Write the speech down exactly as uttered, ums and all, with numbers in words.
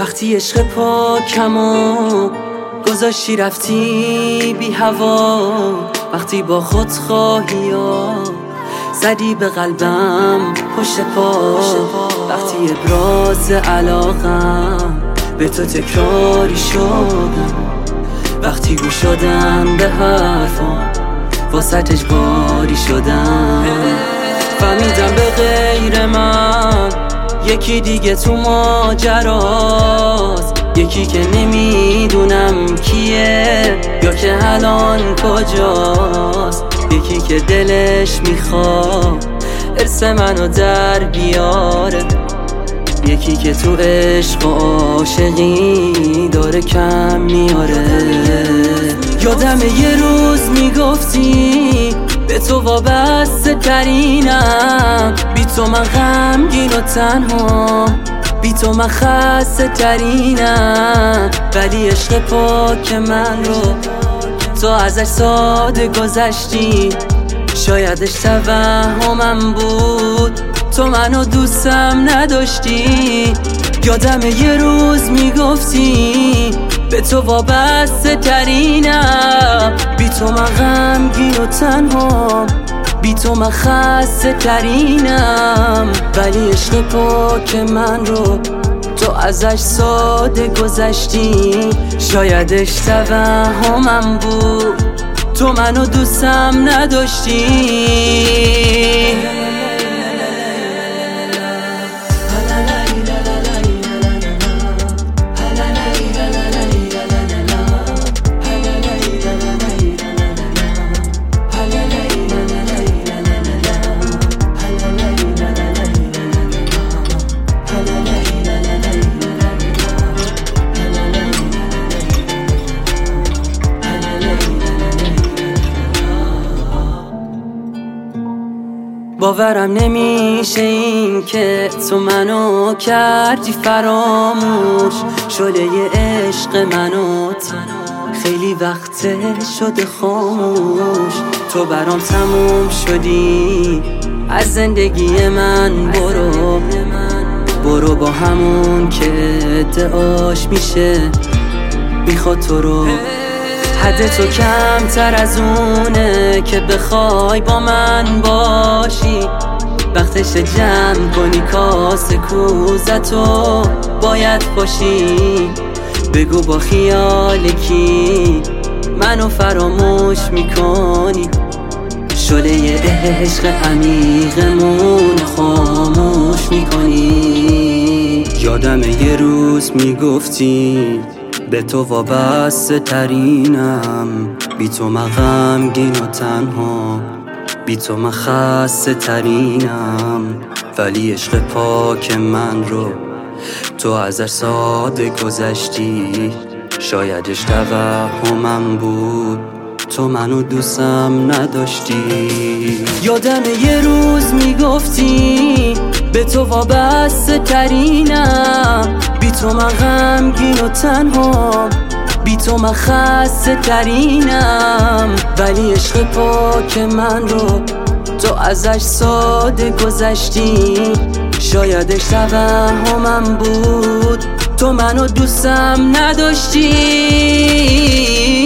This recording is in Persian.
وقتی عشق پاکمو گذاشتی رفتی بی هوا، وقتی با خود خواهی ها زدی به قلبم پشت پا، وقتی ابراز علاقم به تو تکراری شدم، وقتی گوش شدم به حرفم واسط اجباری شدم، فهمیدم به غیر من یکی دیگه تو ماجراست، یکی که نمیدونم کیه یا که الان کجاست، یکی که دلش میخواد ارث منو در بیاره، یکی که تو عشق و عاشقی داره کم میاره. یادم یه روز میگفتی به تو وابسته ترینم، بی تو من غمگین و تنها، بی تو من خسته ترینم، ولی عشق پاک من رو تو ازش ساده گذشتی، شایدش توهمم بود تو منو دوستم نداشتی. یادم یه روز میگفتی به تو وابسته ترینم، بی تو من غمگین و تنها، بی تو من خسته ترینم، ولی عشق پاک من رو تو ازش ساده گذشتی، شایدش توهمم بود تو منو دوستم نداشتی. باورم نمیشه این که تو منو کردی فراموش، شده ی عشق منو خیلی وقت شده خاموش، تو برام تموم شدی از زندگی من، برو برو با همون که ادعاش میشه میخواد تو رو، حد تو کمتر از اونه که بخوای با من باشی، وقتش جمع کنی کاسه کوزتو باید باشی، بگو با خیال کی منو فراموش میکنی، شده ی عشق عمیقمون خاموش میکنی. یادم یه روز میگفتی به تو وابسته ترینم، بی تو من غمگین و تنها، بی تو من خسته ترینم، ولی عشق پاک من رو تو ازش ساده گذشتی، شایدش توهمم بود تو منو دوستم نداشتی. یادم یه روز میگفتی به تو وابسته ترینم، بی تو من غمگین و تنها، بی تو من خسته ترینم، ولی عشق پاک من رو تو ازش ساده گذشتی، شایدش توهمم بود تو منو دوستم نداشتی.